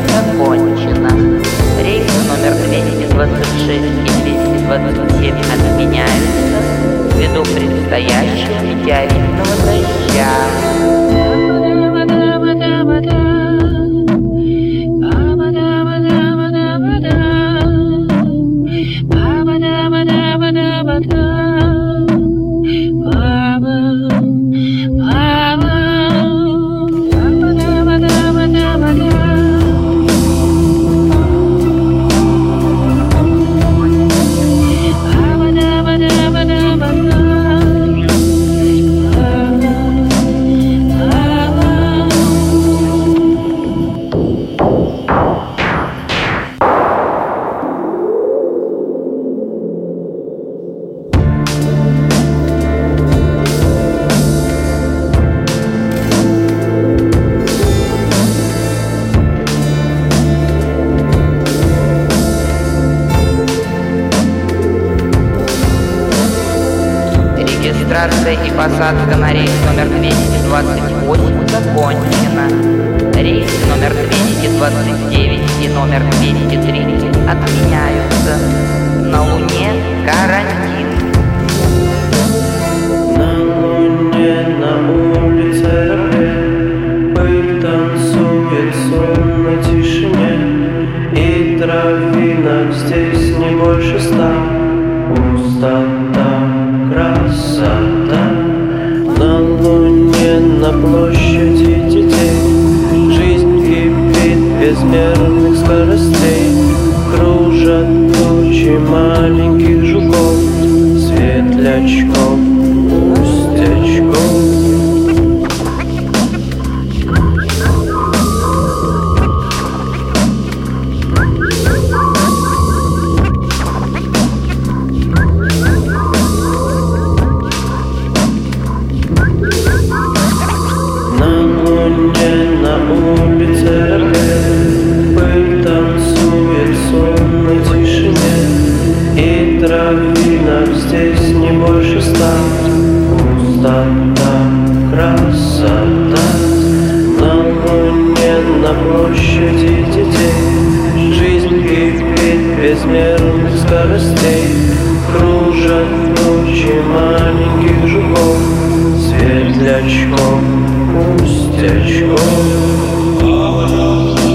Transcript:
закончена. Рейсы номер 226 и 227 отменяются ввиду предстоящего метеоритного дождя. Регистрация и посадка на рейс номер 228 закончена. Рейсы номер 229 и номер 230 отменяются. На Луне карантин. На Луне, на улице раке, пыль танцует в сонной тишине, и травинок здесь не больше 100. Пустота, красота. На Луне, на площади детей, жизнь кипит безмерных скоростей. Кружат тучи маленьких жуков, светлячков, пустячков. На Луне, на улице раке, пыль танцует в сонной тишине, и травинок здесь не больше 100. Пустота, красота. На Луне, на площади детей, жизнь кипит безмерных скоростей. Кружат тучи маленьких жуков, светлячков, пустячков.